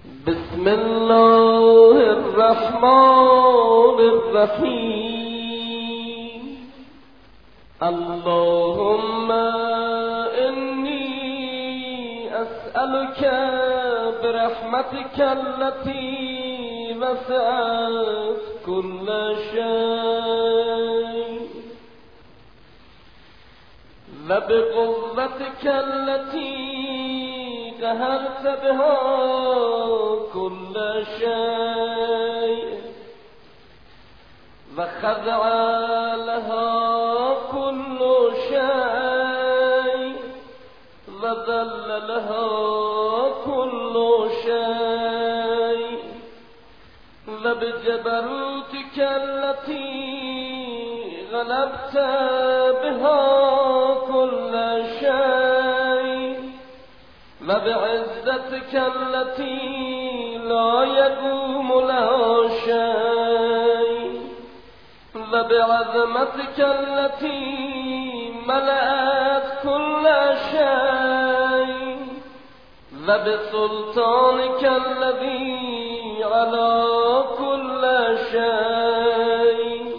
بسم الله الرحمن الرحیم. اللهم إني أسألك برحمتك التي وسعت كل شيء وبقوتك التي قهرت بها كل شيء وخضع لها كل شيء وذل لها كل شيء وبجبروتك التي غلبت بها كل شيء وبعزتك التي لا يقوم لها شيء وبعظمتك التي ملأت كل شيء وبسلطانك الذي على كل شيء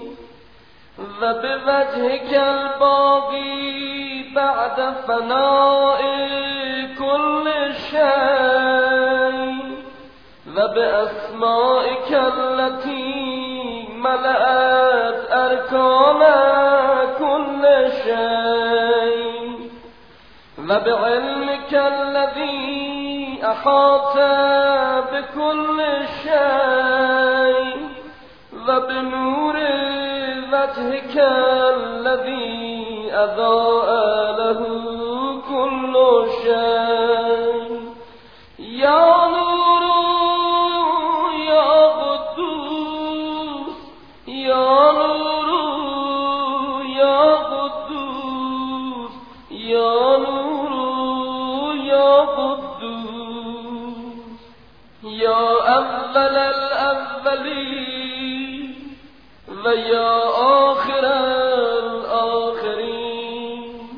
وبوجهك الباقي بعد فناء كل شيء وبأسمائك التي ملأت أركان كل شيء وبعلمك الذي أحاط بكل شيء وبنور وجهك الذي أضاء له كل شيء. يا نور يا قدوس يا نور يا قدوس يا نور يا قدوس يا أول الأولين ويا آخر الآخرين.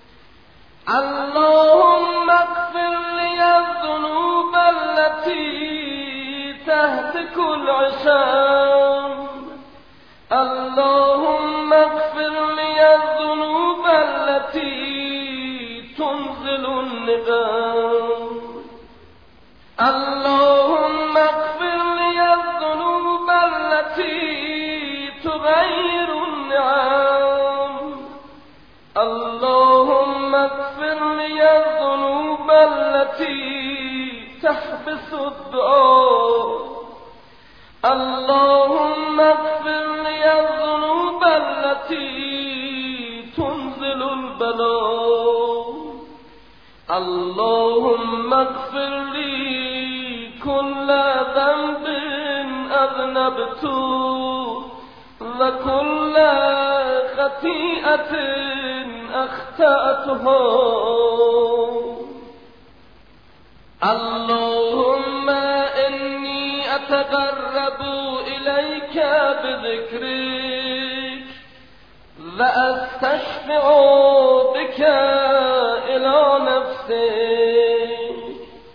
اللهم اغفر لي الذنوب التي تهتك العصام. اللهم اغفر لي الذنوب التي تنزل النقام. اللهم اغفر لي الذنوب التي تغير النعم. اللهم اغفر لي الذنوب التي تحبس الدعاء. اللهم اغفر لي الذنوب التي تنزل البلاء. اللهم اغفر لي كل ذنب أذنبته وكل خطيئة أخطأتها. اللهم إني أتقرب إليك بذكرك وأستشفع بك إلى نفسك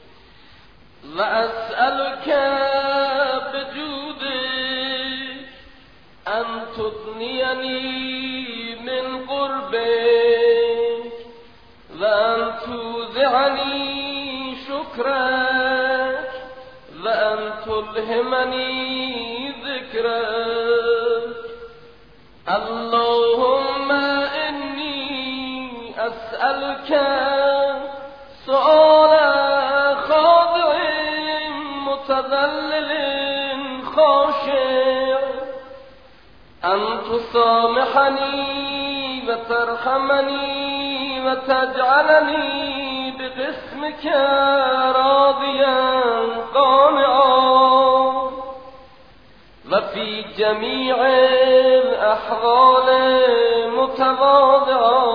وأسألك بجودك أن تثنيني من قربك وأن توزعني شكرك وأن تلهمني ذكرك. اللهم إني أسألك سؤال خاضع متذلل خاشع أن تصامحني وترحمني وتجعلني بقسمك راضيا قانعا وفي جميع الأحوال متواضعا.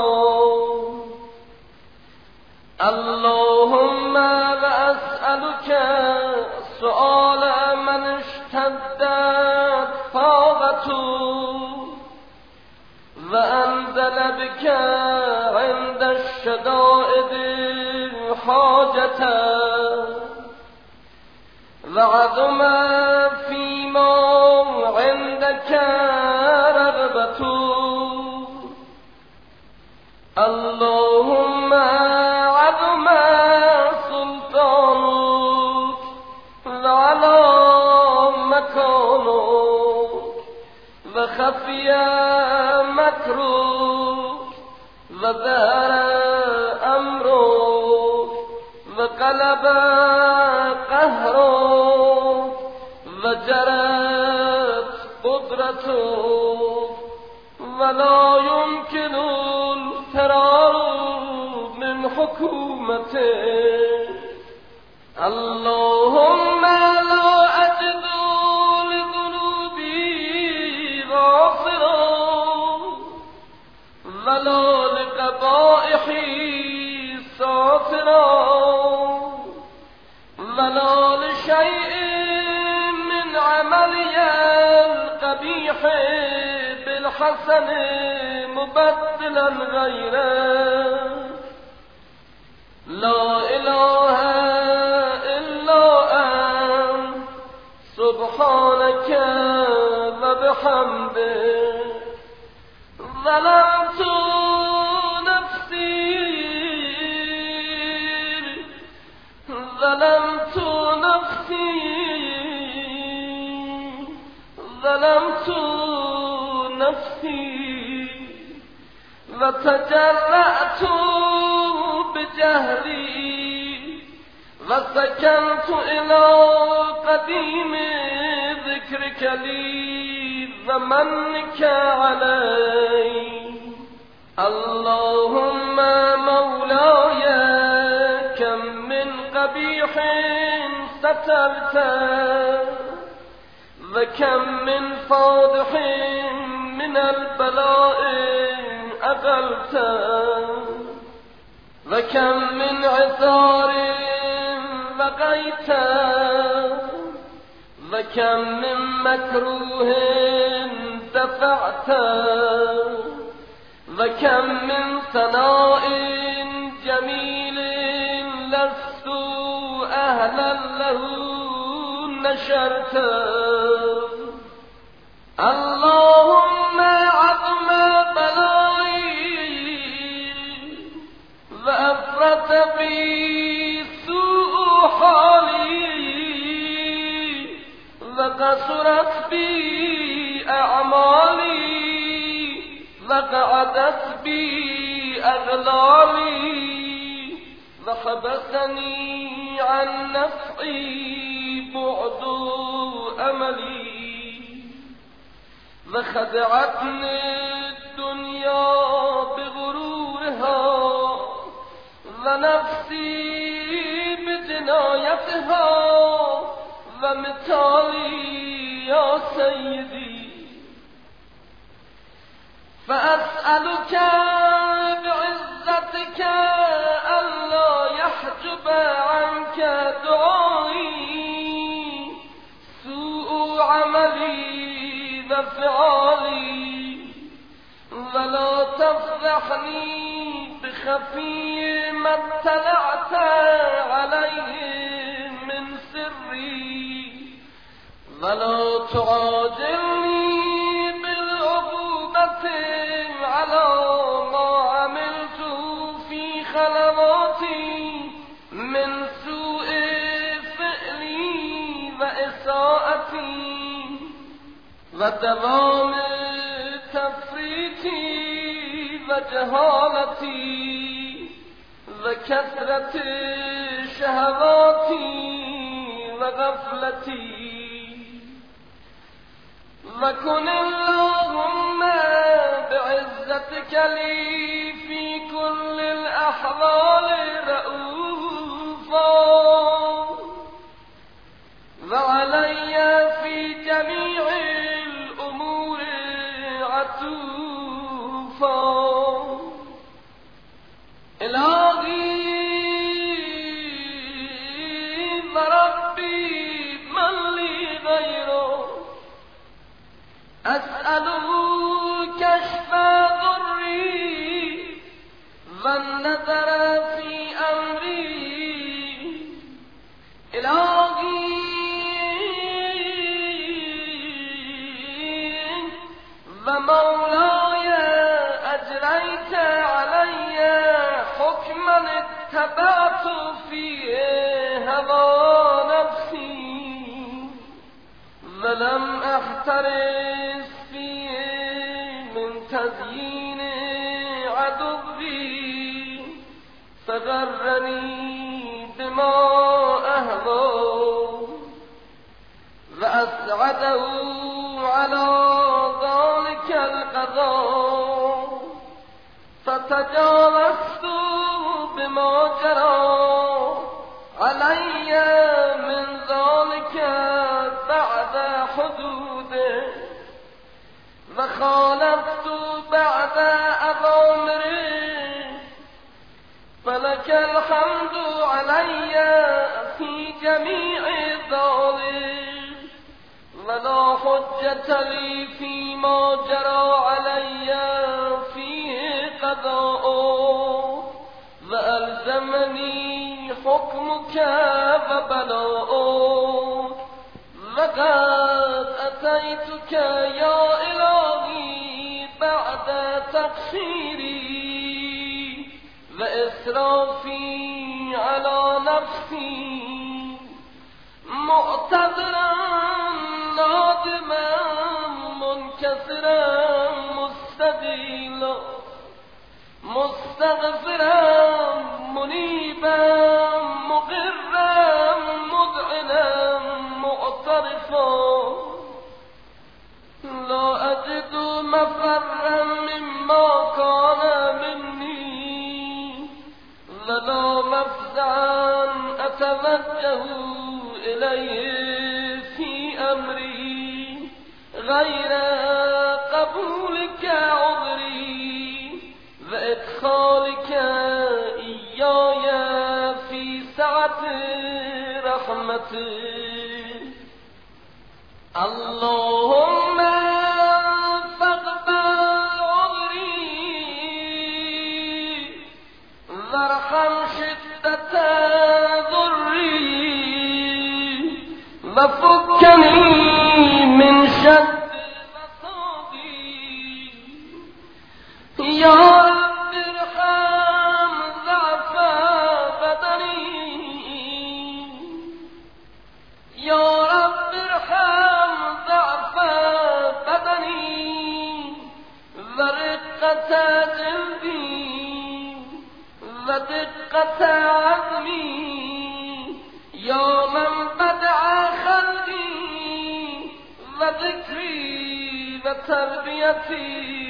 اللهم وأسألك سؤال من اشتدت طاقته وأنزل بك عند الشدائد حاجته وعظم فيما عندك رغبة اللهم عظم سلطانك وعلى مكانك وخفي مكرك وظهر أمرك وقلب قهرك وجرت قدرتك ولا يمكن الفرار من حكومتك اللهم لا أجد لذنوبي غافرا ولا لقبائحي ساترا ولا لشيء من عملي القبيح بالحسن مبدلا غيره لا إله إلا أنت سبحانك وبحمدك ظلمت نفسي ظلمت نفسي ظلمت نفسي وتجرأت بجهلي وسكنت إلى قديم ذكرك لي ومنك علي اللهم مولاي كم من قبيح سترته وكم من فاضح من البلاء أقلته وكم من عثار وقيته وكم من مكروه دفعته وكم من ثناء جميل لست أهلا له نشرته اللهم عظم بلائي وأفرط بي سوء حالي وقصرت بي أعمالي وقعدت بي أغلالي وحبسني عن نفعي بعد أملي وخدعتني الدنيا بغرورها ونفسي بجنايتها ومثالي يا سيدي فأسألك بعزتك ألا يحجب عنك دعائي سوء عملي وفعالي ولا تفضحني بخفي ما اطلعت عليه من سري ولا تعاجلني بالعقوبة على ما عملت في خلواتي من سوء فعلي وإساءتي ودوام تفريطي وجهالتي وكثرة شهواتي وغفلتي وكن اللهم بعزتك لي في كل الأحوال رؤوفا وعلي في جميع الأمور عطوفا إلهي وربي من لي غيره أسأله كشف ضري والنظر في أمري إلهي وليت علي حكما اتبعت فيه هوى نفسي ولم احترس فيه من تزيين عدوي فغرني بما أهوى وأسعده على ذلك القضاء فتجاوزت بما جرى علي من ذلك بعد حدوده وخالفت بعد أوامره فلك الحمد علي في جميع ذلك ولا حجة لي فيما جرى علي فيه قضاء وألزمني حكمك وبلاء وقد أتيتك يا إلهي بعد تقصيري وإسرافي على نفسي معتذرا نادما منكسرا مستقيلا مستغفرا منيبا مقرا مذعنا معترفا لا أجد مفرا مما كان مني ولا مفزعا أتوجه إليه في أمري غير قبولك عذري وإدخالك إياي في سعة رحمتي اللهم فاقبل عذري وارحم شدة ضري وفكني من شد مصابي يا رب ارحم ضعف بدني يا رب ارحم ضعف بدني ورقة جلدي ودقة عظمي يا من بدع خلقي وذكري وتربيتي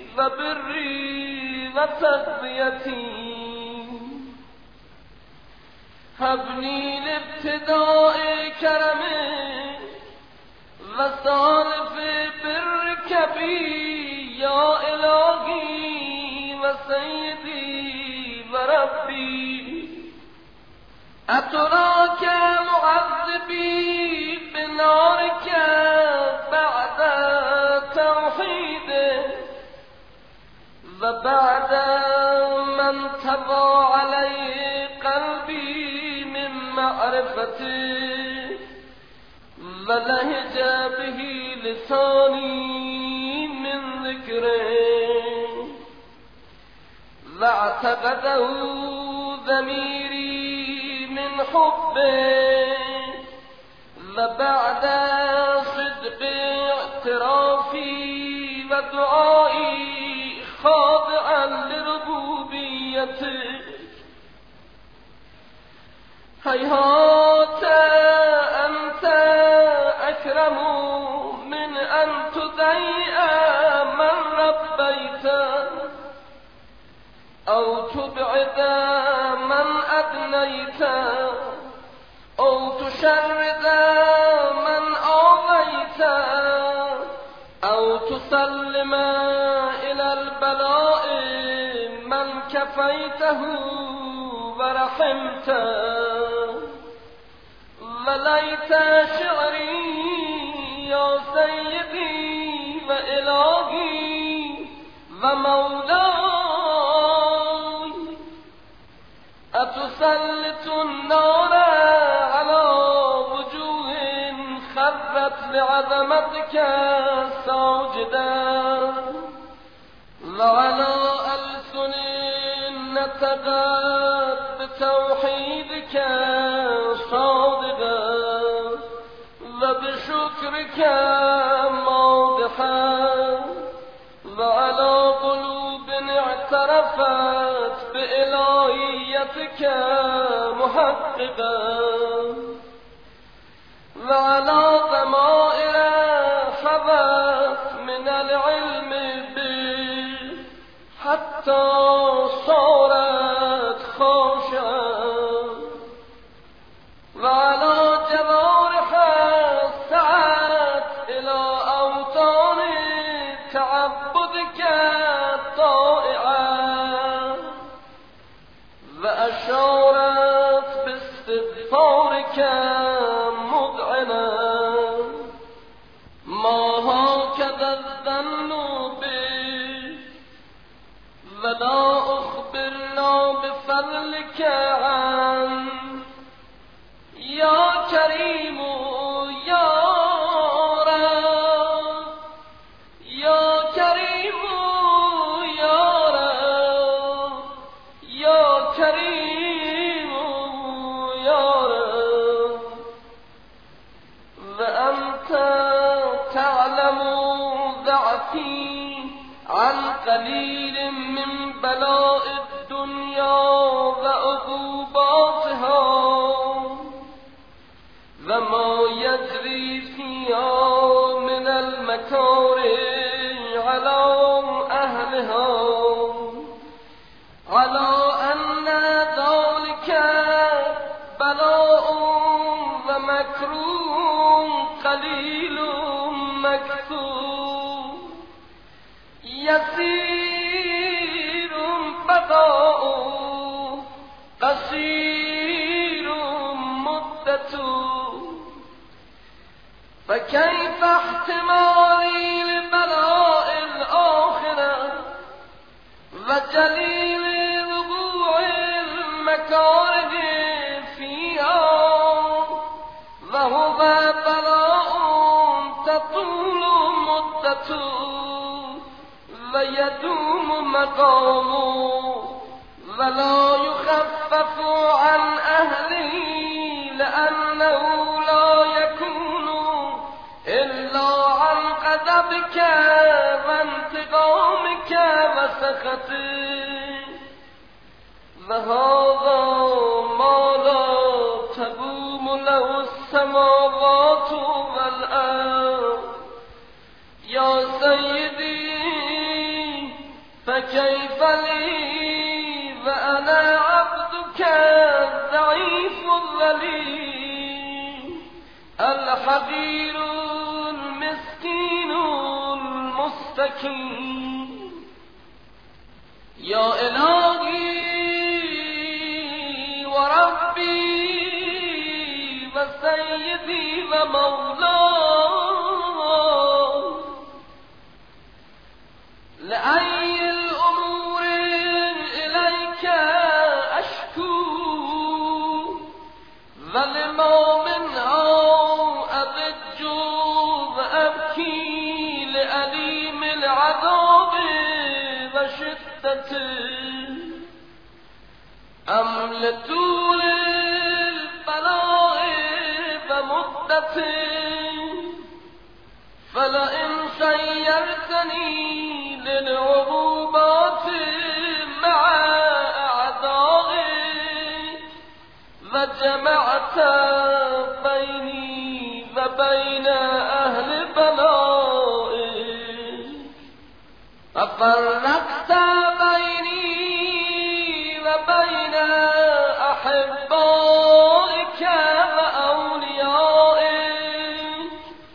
وبري وتغذيتي هبني لابتداء كرمي وصالف برك بي يا إلهي وسيدي وربي أتراك معذبي بنارك بعد توحيده وبعد من طبع عليه قلبي من معرفته ولهج به لساني من ذكره واعتقده ضميري من حبه وبعد صدق اعترافي ودعائي خاضعا لربوبيته هيهات أنت أكرم من أن تضيء من ربيته أو تبعد من أدنيت أو تشرد من آويت أو تسلم إلى البلاء من كفيته ورحمته وليت شعري يا سيدي وإلهي ومولاي أتسلط النار على وجوه خرت لعظمتك ساجدا وعلى نطقت بتوحيدك صادقا وبشكرك ماضحا وعلى قلوب اعترفت بإلهيتك محققا وعلى ضمائر حبت من العلم به حتى صارت خاشعة وعلى جوارح سعت إلى أوطان تعبدك طائعة وأشارت باستغفارك مذعنة ما هكذا الظن بك ولا أخبرنا بفضلك عنه يا كريم يا رب يا كريم يا رب يا كريم يا رب وأنت تعلم ضعفي عن قليل من بلاء الدنيا وعقوباتها وما يجري فيها من المكاره على أهلها على أن ذلك بلاء ومكروه قليل مكتوب يسير بقاء قصير مدته فكيف احتمالي لبلاء الآخرة وجليل وقوع المكاره فيها وهو بلاء تطول مدته ويدوم مقامه ولا يخفف عن أهله لأنه لا يكون إلا عن غضبك وانتقامك وسخطك وهذا ما لا تقوم له السماوات والأرض يا سيدي فكيف لي وأنا عبدك الضعيف الذليل الحقير المسكين المستكين يا إلهي وربي وسيدي ومولاي لأي الأمور إليك أشكو ولما منها أضج وأبكي لأليم العذاب وشدته أم لطول البلاء ومدته فلئن سيرتني للعقوبات مع أعدائي وجمعت بيني وبين أهل بلائي ففرقت بيني وبين أحبائك وأوليائك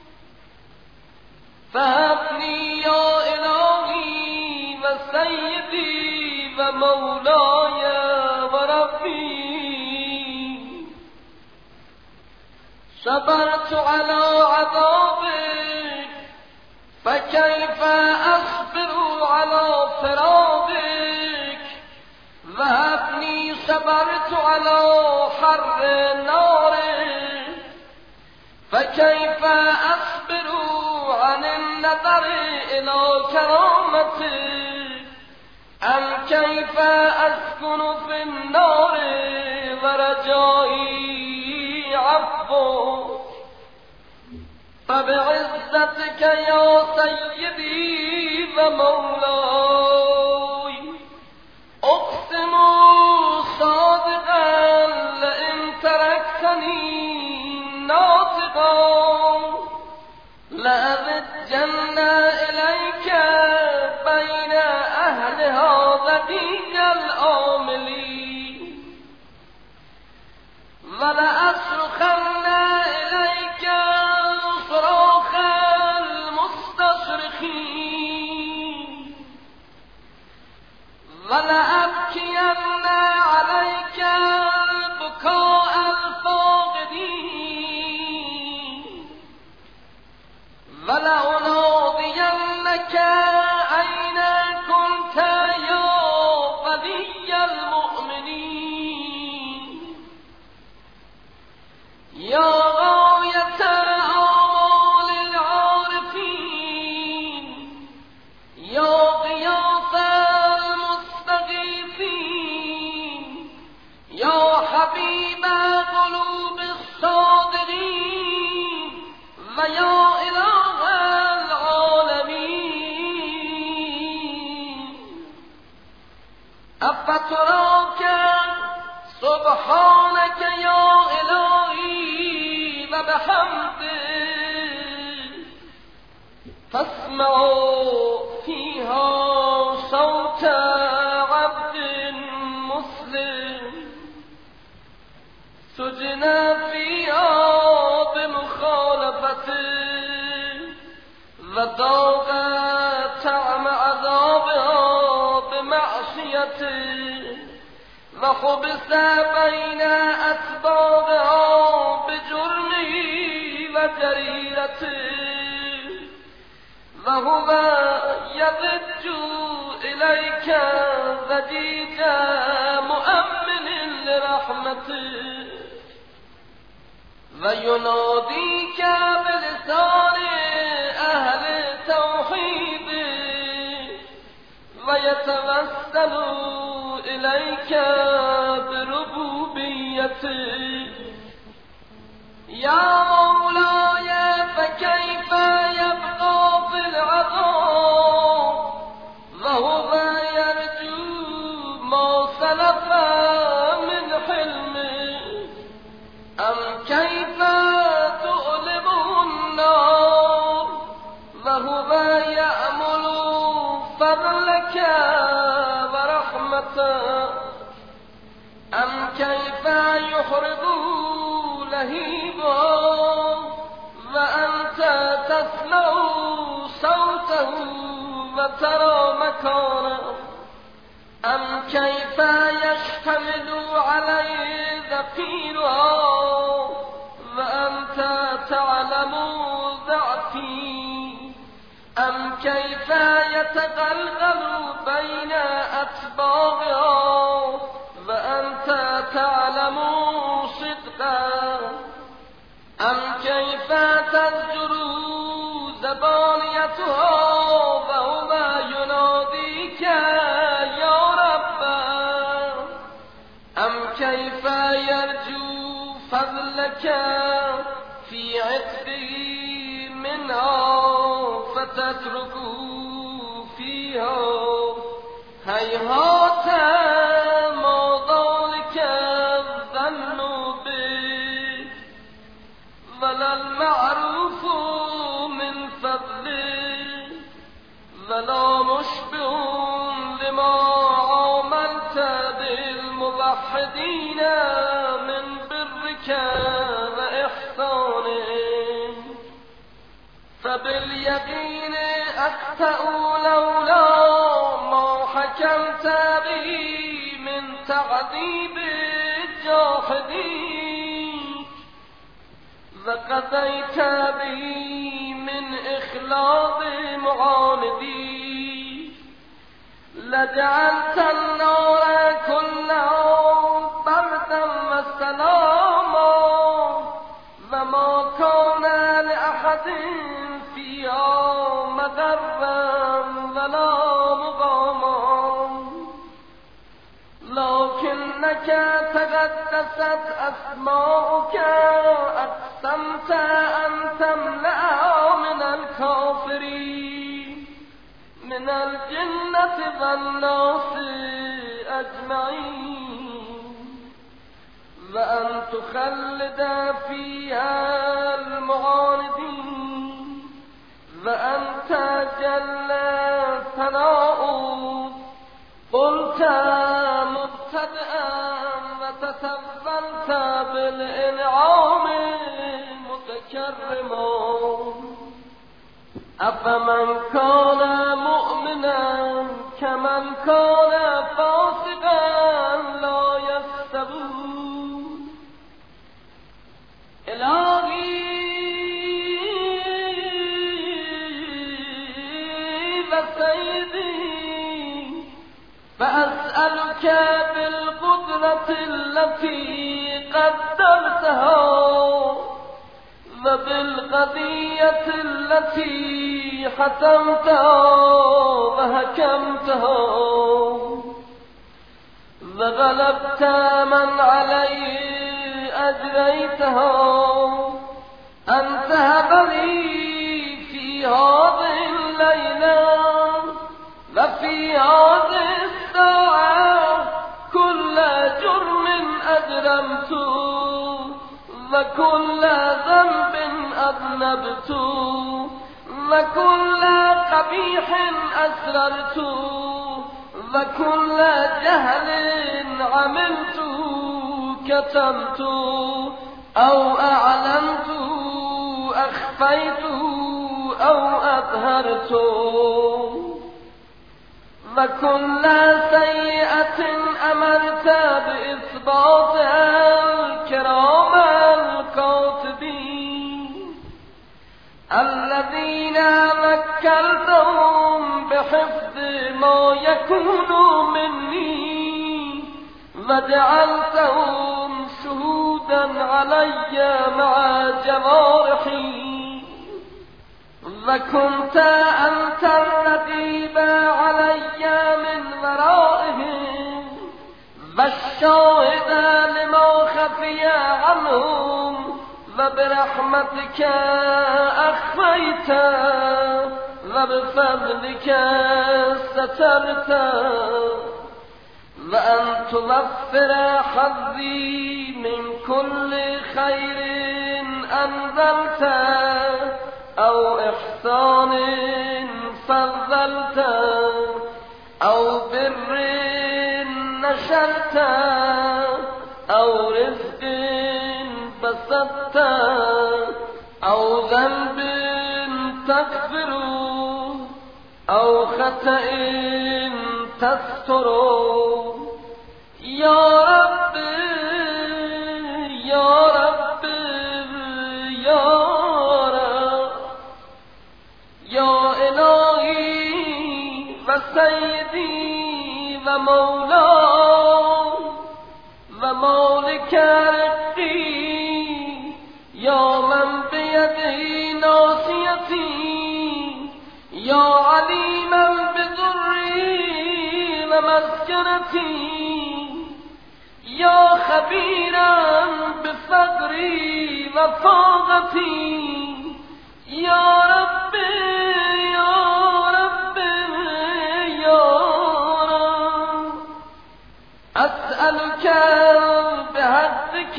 فهبني يا إلهي وسيدي ومولاي وربي صبرت على عذابك فكيف أصبر على فراقك وهبني صبرت على حر نارك فكيف أصبر عن النظر إلى كرامتك أم كيف أسكن في النار ورجائي عفوك فبعزتك يا سيدي ومولاي أقسم صادقا لئن تركتني ناطقا لأذجن إليك بين أهل هذا الدين الآملين ولأصرخن إليك صراخ المستصرخين ولأبكين عليك بكاء الفاقدين ولأنادينك أين كنت يا ولي المؤمنين يا غاية آمال العارفين يا غياث المستغيثين يا حبيب قلوب الصادقين ويا إله العالمين أفتراك سبحانك يا إلهي وبحمدك تسمع فيها صوت عبد مسلم سجن فيها بمخالفته وذاق طعم عذابها بمعصيته وحبس بين أتباعها بجرمه وجريرته وهو يضج إليك ضجيج مؤمن لرحمته ويناديك بلسان أهل التوحيد ويتوسل إليك بربوبيته يا مولاي فكيف يبقى في العذاب وهو يرجو ما سلف من حلمه أم كيف تؤلمه النار وهو يأمل فضلك ورحمتك أم كيف يحرق لهيبا وأنت تسمع صوته وترى مكانه أم كيف يشتمل عليه ذفيرها وأنت تعلم ضعفي أم كيف يتغلغل بين أتباعها وأنت تعلم صدقا أم كيف تزجر زبانيتها وهو يناديك يا رب أم كيف يرجو فضلك في عتبه منها فتتركه فيها هيهات ما ذلك الظن به ولا المعروف من فضله ولا مشبه لما عاملت بالموحدين من برك وإحسانك فباليقين أخطأ لولا ما حكمت به من تعذيب الجاحدين وقضيت به من إخلاص معاندين لجعلت النار كلها بردا وسلاما وما كان لأحد فيها مضرا ولا مقاما باسمك تقدست أسماؤك أقسمت أن تملأ من الكافرين من الجنة والناس أجمعين وأن تخلد فيها المعاندين وأنت جل ثناؤك قلت مبتدئا وتتبلت بالإنعام متكرما أفمن كان مؤمنا كمن كان فاسقا لا يستوون إلهي وسيدي فأسألك بالقدرة التي قدرتها وبالقضية التي حتمتها وحكمتها وغلبت من عليه أجريتها أن تهب لي في هذه الليلة وفي هذه الساعة كل جرم أجرمته وكل ذنب أذنبت وكل قبيح أسررت وكل جهل عملت كتمت أو أعلنت أخفيت أو أظهرت وكل سيئة أمرت بإثباتها الكرام الكاتبين الذين وكلتهم بحفظ ما يكون مني وجعلتهم شهودا علي مع جوارحي وكنت أنت الرقيب علي من ورائهم والشاهد لما خفي عنهم وبرحمتك أخفيت وبفضلك سترت وأن توفر حظي من كل خير أنزلت أو إحسان فضلت أو بر نشرت أو رزق بسطت أو ذنب تغفر أو خطأ تستر يا رب يا رب يا رب يا إلهي وسيدي ومولاي ومالك رقي يا من بيده ناصيتي يا عليما بضري ومسكنتي يا خبيرا بفقري وفاقتي يا رب يا رب يا رب أسألك بحقك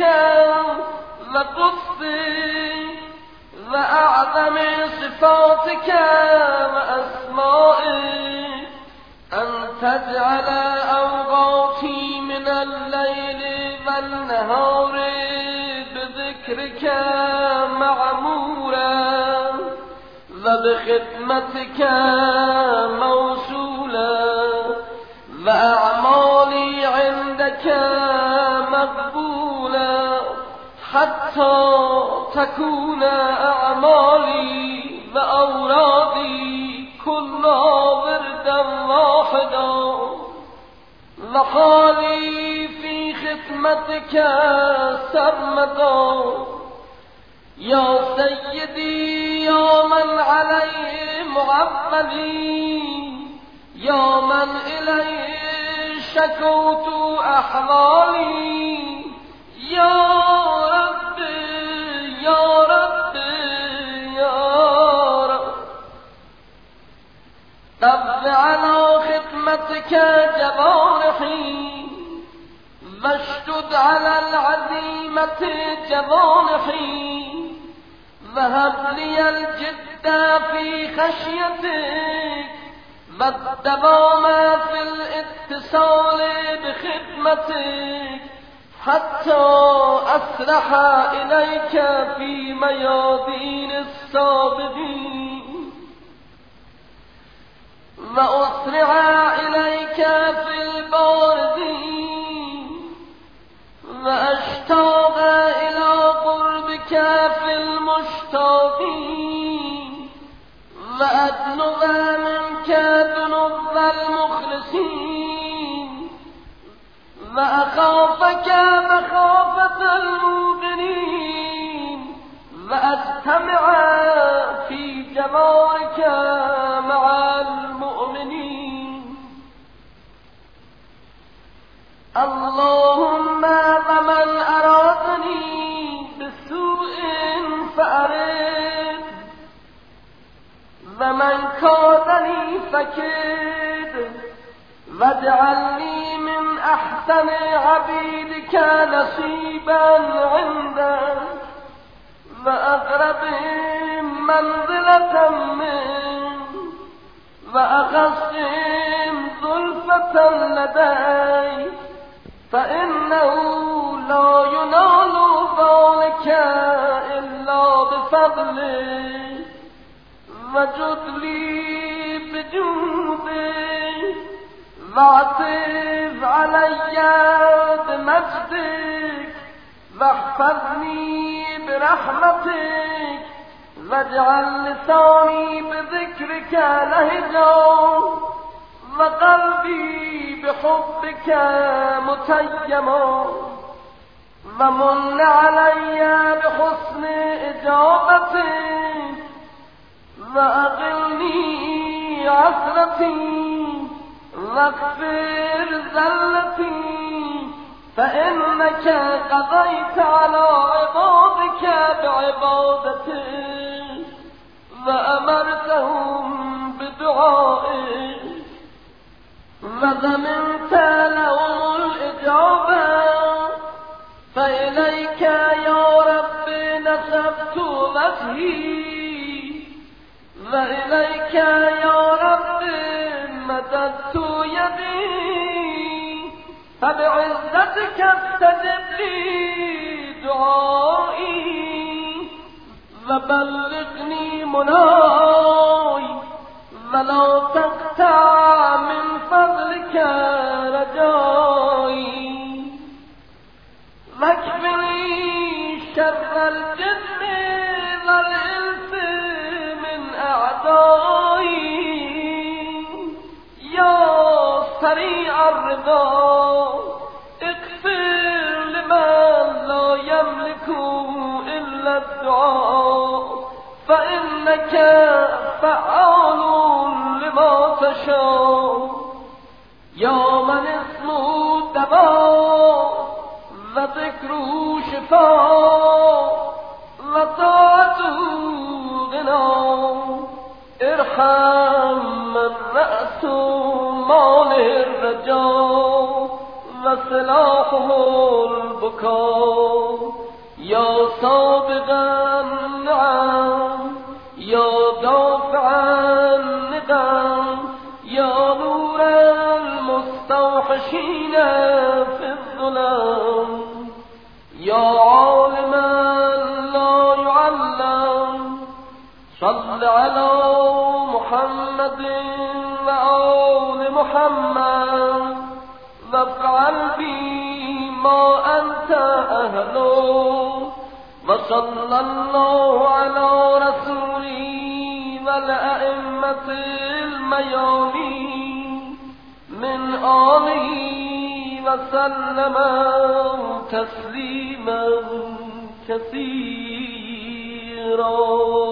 وقدسك وأعظم صفاتك وأسمائك أن تجعل أوقاتي من الليل والنهار بذكرك معمورا وبخدمتك موصولا وأعمالي عندك مقبولا حتى تكون أعمالي وأورادي كلها وردا واحدا وحالي في خدمتك سرمدا يا سيدي يا من عليه معولي يا من إليه شكوت أحوالي يا ربي يا ربي يا رب رب على خدمتك جوارحي واشدد على العزيمة جوانحي وهب لي الجد في خشيتك والدوام في الاتصال بخدمتك حتى أسرح إليك في ميادين السابقين وأسرع إليك في الباردين وأشتاق إلى قربك في المشتاقين وأدنو منك ذنوب المخلصين وأخافك مخافة المؤمنين وأستمع في جوارك مع المؤمنين اللهم ومن أرادني بسوء فأرد ومن كادني فكد واجعلني من أحسن عبيدك نصيبا عندك وأقربهم منزلة منك وأخصهم زلفة لديك فإنه لا ينال ذلك إلا بفضلك وجد لي بجودك واعطف علي بمجدك واحفظني برحمتك واجعل لساني بذكرك لهجا وقلبي بحبك متيما ومن علي بحسن إجابتك وأغلني عثرتي واغفر زلتي فإنك قضيت على عبادك بعبادتك وأمرتهم بدعائك وضمنت لهم الإجابة فإليك يا رب نسبت وجهي وإليك يا رب مددت يدي فبعزتك استجب لي دعائي وبلغني مناي ولا تقطع من فضلك رجائي واكفني شر الجن والإنس من أعدائي يا سريع الرضا اغفر لمن لا يملك إلا الدعاء فإنك فعال لما تشاء يا من اسمه دواء وذكره شفاء وطاعته غنى ارحم من رأس مال الرجاء وسلاحه البكاء يا سابق النعم يا دافع الندم يا نور المستوحشين في الظلام يا عالما لا يعلم صل على محمد وآل محمد وافعل بي ما أنت أهله وصلى الله على رسوله والأئمة الميامين من آله وسلم تسليما كثيرا